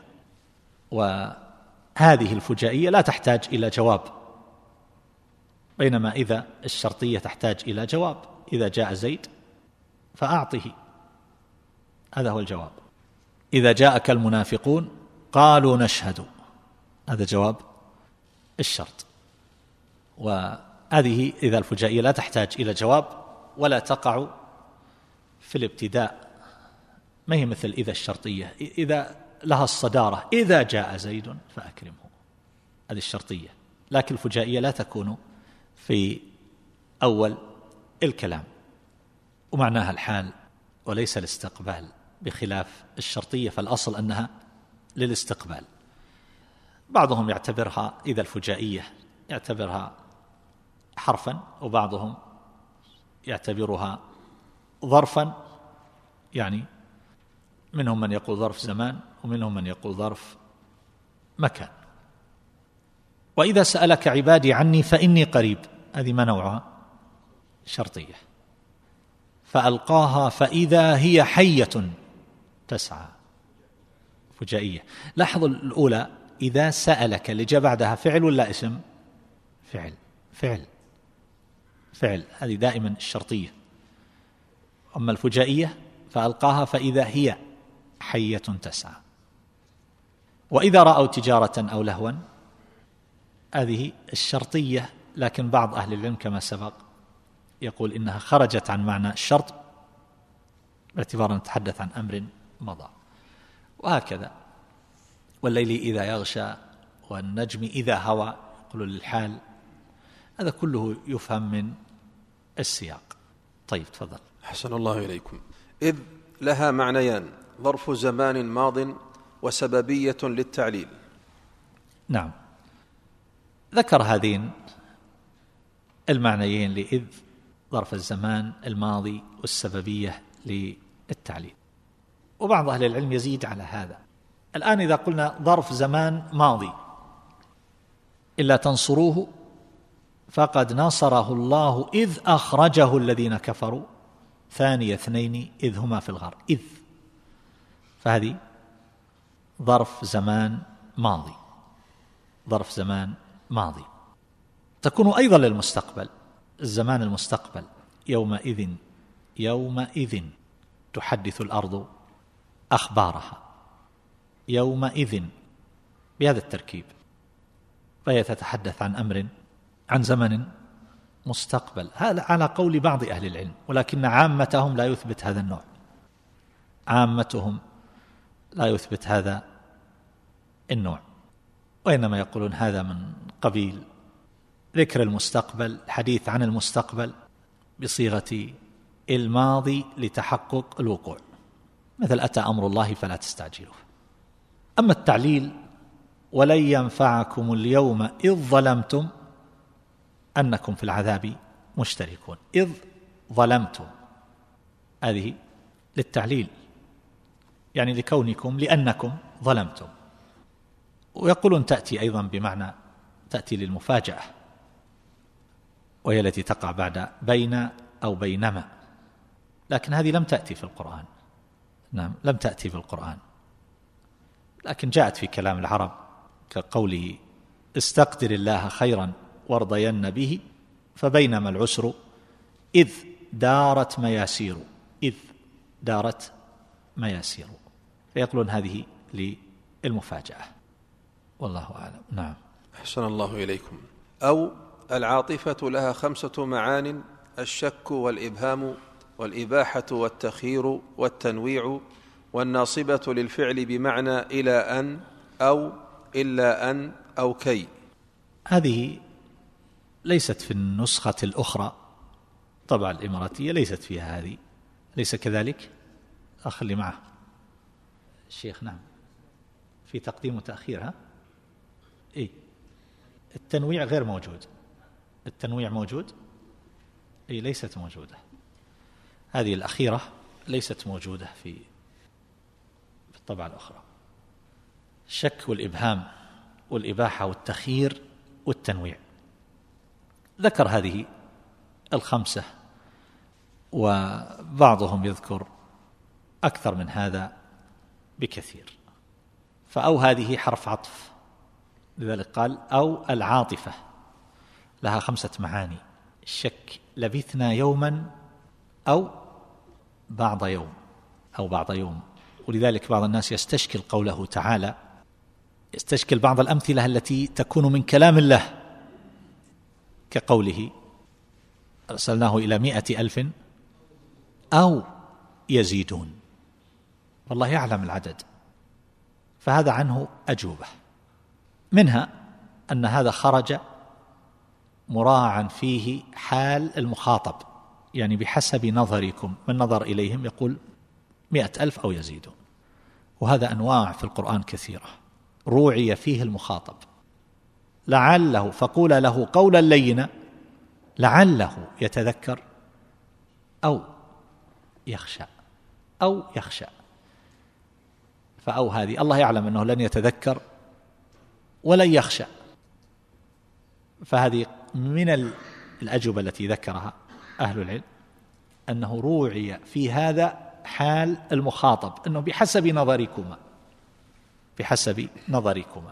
وهذه الفجائية لا تحتاج إلى جواب، بينما إذا الشرطية تحتاج إلى جواب. إذا جاء زيد فأعطه، هذا هو الجواب. إذا جاءك المنافقون قالوا نشهد، هذا جواب الشرط. وهذه إذا الفجائية لا تحتاج إلى جواب ولا تقع في الابتداء، ما هي مثل إذا الشرطية، إذا لها الصدارة، إذا جاء زيد فأكرمه، هذه الشرطية. لكن الفجائية لا تكون في أول الكلام، ومعناها الحال وليس الاستقبال، بخلاف الشرطية فالأصل أنها للاستقبال. بعضهم يعتبرها إذا الفجائية يعتبرها حرفا، وبعضهم يعتبرها ظرفا، يعني منهم من يقول ظرف زمان ومنهم من يقول ظرف مكان. وإذا سألك عبادي عني فإني قريب، هذه ما نوعها شرطية. فألقاها فإذا هي حية تسعى، فجائية. لاحظوا الأولى إذا سألك اللي جاء بعدها فعل ولا اسم؟ فعل فعل فعل، هذه دائما الشرطية. أما الفجائية فألقاها فإذا هي حية تسعى. وإذا رأوا تجارة أو لهوا، هذه الشرطية، لكن بعض أهل العلم كما سبق يقول إنها خرجت عن معنى الشرط باعتبار أن نتحدث عن أمر مضى. وهكذا والليل إذا يغشى والنجم إذا هوى، يقول للحال. هذا كله يفهم من السياق. طيب تفضل. أحسن الله إليكم. إذ لها معنيان، ظرف زمان ماض وسببية للتعليل. نعم، ذكر هذين المعنيين لإذ، ظرف الزمان الماضي والسببية للتعليل. وبعض أهل العلم يزيد على هذا. الآن إذا قلنا ظرف زمان ماضي، إلا تنصروه فقد نصره الله إذ أخرجه الذين كفروا ثاني اثنين إذ هما في الغار، إذ، فهذه ظرف زمان ماضي، ظرف زمان ماضي. تكون أيضا للمستقبل، الزمان المستقبل، يومئذ تحدث الأرض أخبارها، يومئذ بهذا التركيب، فهي تتحدث عن أمر، عن زمن مستقبل. هذا على قول بعض أهل العلم، ولكن عامتهم لا يثبت هذا النوع، عامتهم لا يثبت هذا النوع، وإنما يقولون هذا من قبيل ذكر المستقبل، الحديث عن المستقبل بصيغة الماضي لتحقق الوقوع، مثل أتى أمر الله فلا تستعجلوه، أما التعليل ولن ينفعكم اليوم إذ ظلمتم أنكم في العذاب مشتركون، إذ ظلمتم هذه للتعليل، يعني لكونكم لأنكم ظلمتم. ويقولون تأتي أيضا بمعنى تأتي للمفاجأة، وهي التي تقع بعد بين أو بينما، لكن هذه لم تأتي في القرآن. نعم لم تأتي في القرآن، لكن جاءت في كلام العرب كقوله استقدر الله خيرا وارضين به فبينما العسر إذ دارت مياسير، إذ دارت مياسير، فيقولون هذه للمفاجأة، والله أعلم. نعم. أحسن الله إليكم. أو العاطفة لها 5 معان: الشك والإبهام والإباحة والتخيير والتنويع، والناصبة للفعل بمعنى إلى أن أو إلا أن أو كي. هذه ليست في النسخة الأخرى، طبعا الإماراتية ليست فيها هذه، ليس كذلك؟ أخلي معه الشيخ. نعم في تقديم وتأخير. ها إيه؟ التنويع غير موجود. التنويع موجود؟ إيه ليست موجودة. هذه الأخيرة ليست موجودة في الطبعة الأخرى. الشك والإبهام والإباحة والتخيير والتنويع، ذكر هذه 5، وبعضهم يذكر أكثر من هذا بكثير. فأو هذه حرف عطف، لذلك قال أو العاطفة لها 5 معاني: الشك لبثنا يوما أو بعض يوم أو بعض يوم. ولذلك بعض الناس يستشكل قوله تعالى، يستشكل بعض الأمثلة التي تكون من كلام الله، كقوله أرسلناه إلى 100,000 أو يزيدون، والله يعلم العدد، فهذا عنه أجوبة. منها أن هذا خرج مراعا فيه حال المخاطب، يعني بحسب نظركم، من نظر إليهم يقول 100,000 أو يزيدون. وهذا أنواع في القرآن كثيرة روعي فيه المخاطب، لعله فقول له قولا لينا لعله يتذكر أو يخشى أو يخشى. فأو هذه الله يعلم أنه لن يتذكر ولن يخشى، فهذه من الأجوبة التي ذكرها أهل العلم، أنه روعي في هذا حال المخاطب، أنه بحسب نظركما، بحسب نظركما.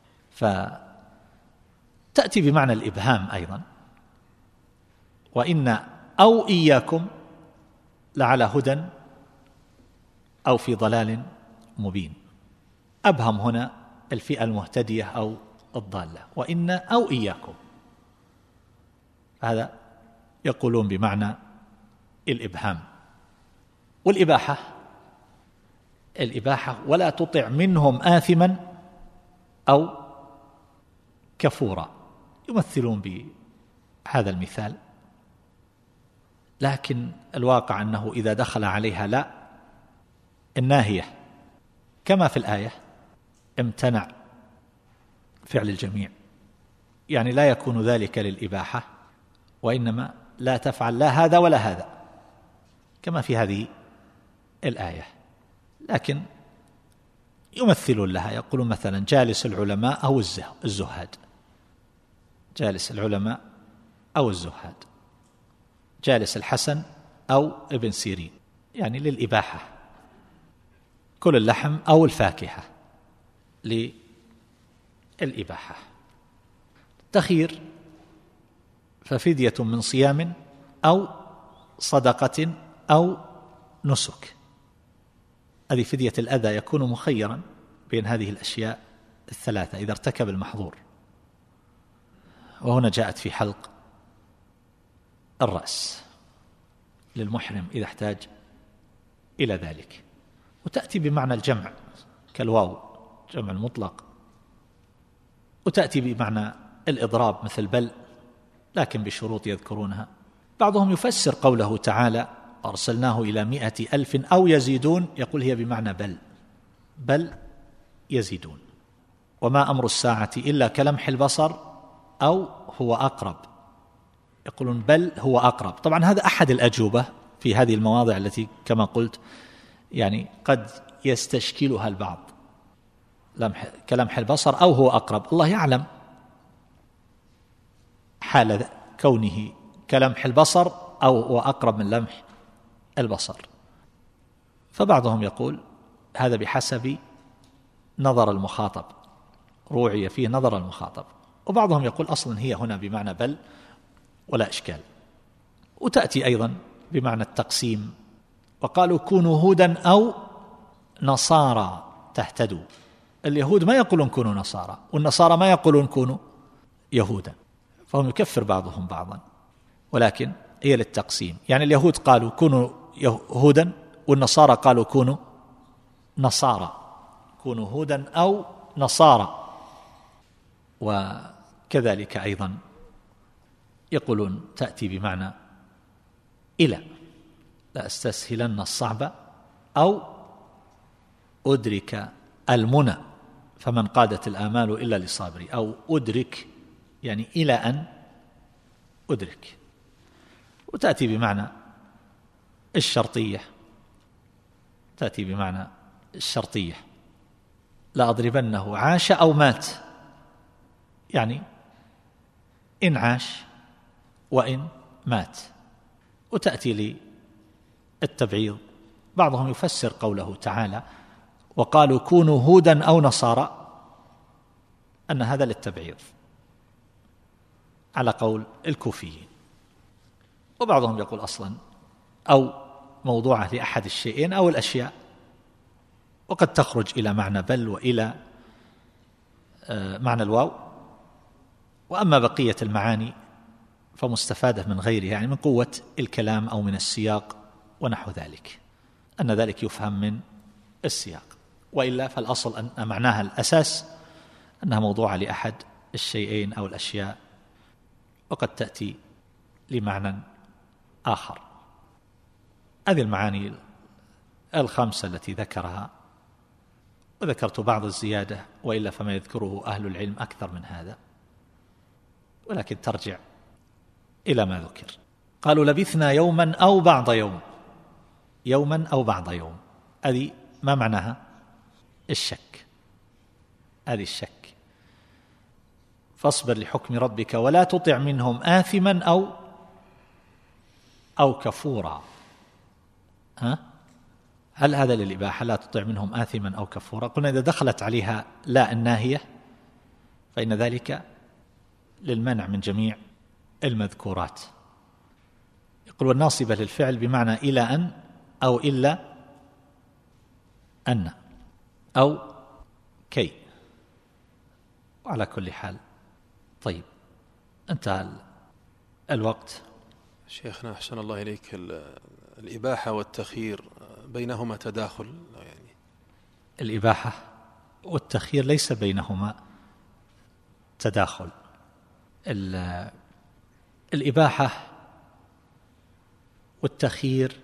فتأتي بمعنى الإبهام أيضا: وإن أو إياكم لعلى هدى أو في ضلال مبين. أبهم هنا الفئة المهتدية أو الضالة، وإن أو إياكم، هذا يقولون بمعنى الإبهام. والإباحة، الإباحة ولا تطع منهم آثما أو كفورا، يمثلون بهذا المثال، لكن الواقع أنه إذا دخل عليها لا الناهية كما في الآية امتنع فعل الجميع، يعني لا يكون ذلك للإباحة، وإنما لا تفعل لا هذا ولا هذا كما في هذه الآية. لكن يمثلون لها، يقولون مثلا جالس العلماء أو الزهاد، جالس العلماء أو الزهاد، جالس الحسن أو ابن سيرين، يعني للإباحة. كل اللحم أو الفاكهة للإباحة. التخيير ففدية من صيام أو صدقة أو نسك، هذه فدية الأذى، يكون مخيرا بين هذه الأشياء 3 إذا ارتكب المحظور. وهنا جاءت في حلق الرأس للمحرم إذا احتاج إلى ذلك. وتأتي بمعنى الجمع كالواو جمع المطلق، وتأتي بمعنى الإضراب مثل بل، لكن بشروط يذكرونها. بعضهم يفسر قوله تعالى أرسلناه إلى 100,000 أو يزيدون، يقول هي بمعنى بل، بل يزيدون. وما أمر الساعة إلا كلمح البصر أو هو أقرب، يقولون بل هو أقرب. طبعا هذا أحد الأجوبة في هذه المواضع التي كما قلت يعني قد يستشكلها البعض، كلمح البصر أو هو أقرب، الله يعلم حال كونه كلمح البصر أو هو أقرب من لمح البصر. فبعضهم يقول هذا بحسب نظر المخاطب، روعي فيه نظر المخاطب، وبعضهم يقول أصلا هي هنا بمعنى بل ولا إشكال. وتأتي أيضا بمعنى التقسيم، وقالوا كونوا هودا أو نصارى تهتدوا. اليهود ما يقولون كونوا نصارى، والنصارى ما يقولون كونوا يهودا، فهم يكفر بعضهم بعضا، ولكن هي للتقسيم. يعني اليهود قالوا كونوا يهودا، والنصارى قالوا كونوا نصارى، كونوا هودا أو نصارى. وكذلك أيضا يقولون تأتي بمعنى إلى، لا أستسهلن الصعب أو أدرك المنى فمن قادت الآمال إلا لصابري، أو أدرك يعني إلى أن أدرك. وتأتي بمعنى الشرطية، تأتي بمعنى الشرطية، لا أضربنه عاش أو مات، يعني إن عاش وإن مات. وتأتي للتبعيض، بعضهم يفسر قوله تعالى وقالوا كونوا هودا أو نصارى أن هذا للتبعيض على قول الكوفيين. وبعضهم يقول أصلا أو موضوعة لأحد الشيئين أو الأشياء، وقد تخرج إلى معنى بل وإلى معنى الواو. وأما بقية المعاني فمستفادة من غيرها، يعني من قوة الكلام أو من السياق ونحو ذلك، أن ذلك يفهم من السياق، وإلا فالأصل أن معناها الأساس أنها موضوعة لأحد الشيئين أو الأشياء، وقد تأتي لمعنى آخر. هذه المعاني الخمسة التي ذكرها، وذكرت بعض الزيادة، وإلا فما يذكره أهل العلم أكثر من هذا، ولكن ترجع إلى ما ذكر. قالوا لبثنا يوما أو بعض يوم، يوما أو بعض يوم، هذه ما معناها؟ الشك، هذه الشك. فاصبر لحكم ربك ولا تطع منهم آثما أو كفورا. هل هذا للإباحة؟ لا تطع منهم آثما أو كفورا. قلنا إذا دخلت عليها لا الناهية فإن ذلك للمنع من جميع المذكورات. يقول والناصبة للفعل بمعنى إلى أن أو إلا أن أو كي. وعلى كل حال طيب انتهى الوقت. شيخنا أحسن الله إليك، الإباحة والتخيير بينهما تداخل؟ يعني الإباحة والتخيير ليس بينهما تداخل. الإباحة والتخيير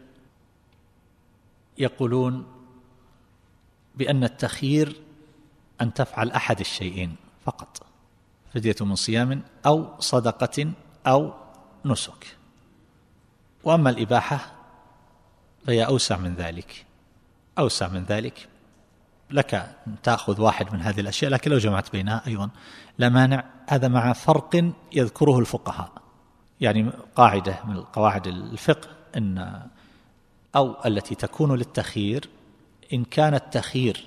يقولون بأن التخيير أن تفعل أحد الشيئين فقط، فدية من صيام أو صدقة أو نسك. وأما الإباحة فهي أوسع من ذلك، أوسع من ذلك، لك أن تأخذ واحد من هذه الأشياء، لكن لو جمعت بينها أيضا لا مانع. هذا مع فرق يذكره الفقهاء، يعني قاعدة من قواعد الفقه أن أو التي تكون للتخيير إن كان التخيير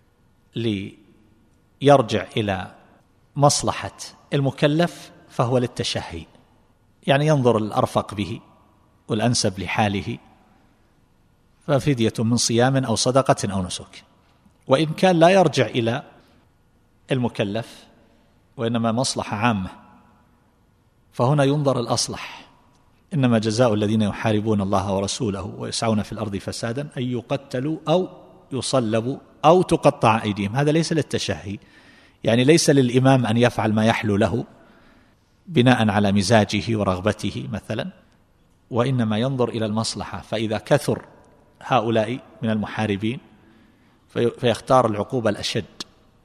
ليرجع إلى مصلحة المكلف فهو للتشهي، يعني ينظر الأرفق به والأنسب لحاله، ففدية من صيام أو صدقة أو نسك. وإن كان لا يرجع إلى المكلف وإنما مصلحة عامة فهنا ينظر الأصلح. إنما جزاء الذين يحاربون الله ورسوله ويسعون في الأرض فسادا أن يقتلوا أو يصلبوا أو تقطع أيديهم. هذا ليس للتشهي، يعني ليس للإمام أن يفعل ما يحلو له بناء على مزاجه ورغبته مثلا، وإنما ينظر إلى المصلحة. فإذا كثر هؤلاء من المحاربين فيختار العقوبة الأشد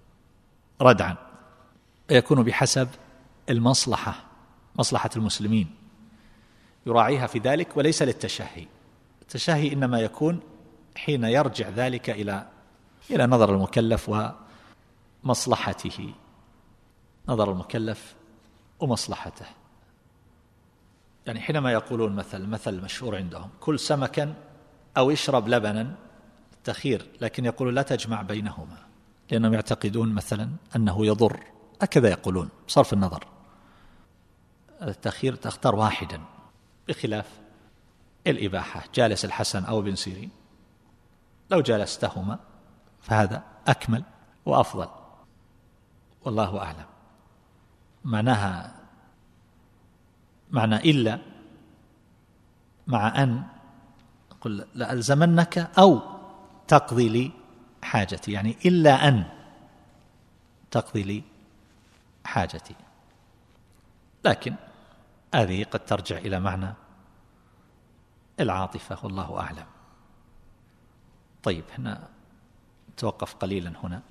ردعا، يكون بحسب المصلحة، مصلحة المسلمين يراعيها في ذلك، وليس للتشهي. التشهي إنما يكون حين يرجع ذلك إلى نظر المكلف ومصلحته، نظر المكلف ومصلحته. يعني حينما يقولون مثل مشهور عندهم: كل سمكا أو اشرب لبنا، التخير، لكن يقولون لا تجمع بينهما، لأنهم يعتقدون مثلا أنه يضر، هكذا يقولون بصرف النظر. التخير تختار واحدا، بخلاف الإباحة. جالس الحسن أو ابن سيرين، لو جالستهما فهذا أكمل وأفضل، والله أعلم. معناها معنى إلا مع أن قل لألزمنك أو تقضي لي حاجتي، يعني إلا أن تقضي لي حاجتي. لكن هذه قد ترجع إلى معنى العاطفة، والله أعلم. طيب، هنا نتوقف قليلا هنا.